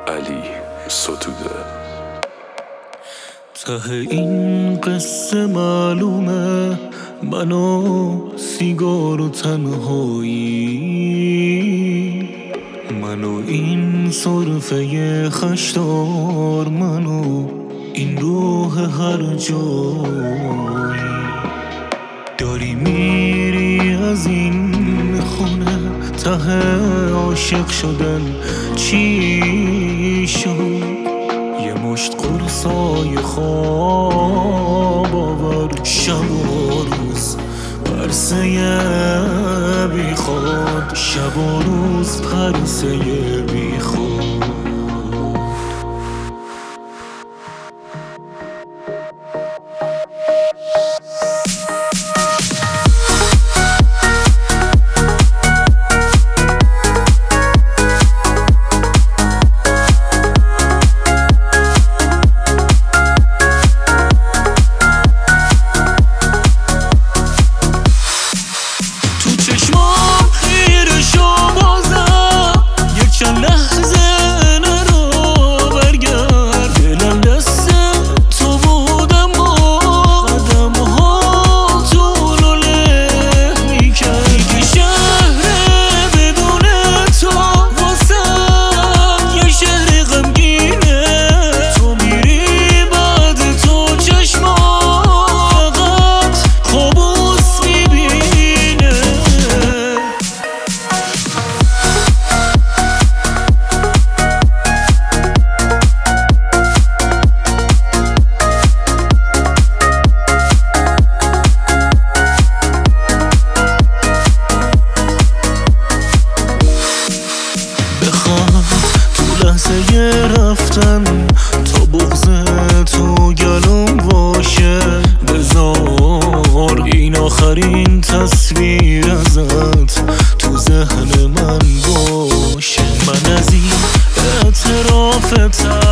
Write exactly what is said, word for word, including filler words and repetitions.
علی ستوده. ته این قصه معلومه من و سیگار و تنهایی، من و این صرفه خشدار، من و این روح هر جایی. داری میری از این خونه، ته عاشق شدن چی شد؟ یه مشت قرصای خواب آور، شب و روز پرسه بی خود، شب و روز پرسه بی خود. رفتن تا بغض تو گلوم باشه، بذار این آخرین تصویر ازت تو ذهن من باشه. من از این اعتراف